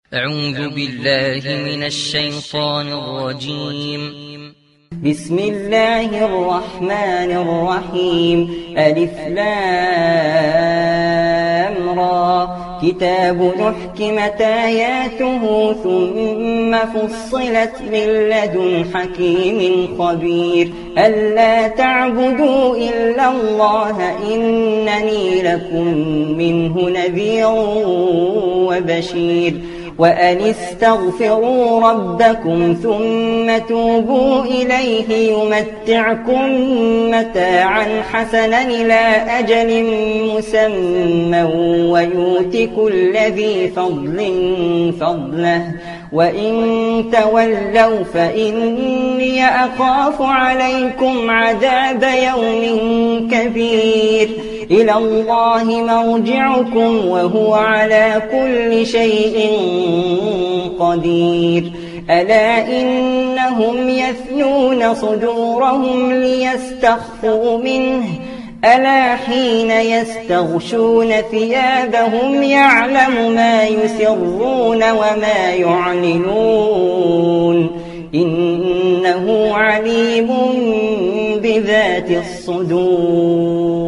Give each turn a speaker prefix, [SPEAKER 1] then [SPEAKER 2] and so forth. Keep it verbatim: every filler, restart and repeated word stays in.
[SPEAKER 1] أعوذ بالله من الشيطان الرجيم.
[SPEAKER 2] بسم الله الرحمن الرحيم. ألف لام را. كتاب أحكمت آياته ثم فصلت من لدن حكيم خبير. ألا تعبدوا إلا الله إنني لكم منه نذير وبشير. وأن استغفروا ربكم ثم توبوا إليه يمتعكم متاعا حسنا إلى أجل مسمى ويؤت كل ذي فضل فضله. وإن تولوا فإني أخاف عليكم عذاب يوم كبير. إلى الله مرجعكم وهو على كل شيء قدير. ألا إنهم يثنون صدورهم ليستخفوا منه ألا حين يستغشون ثيابهم يعلم ما يسرون وما يعلنون إنه عليم بذات الصدور.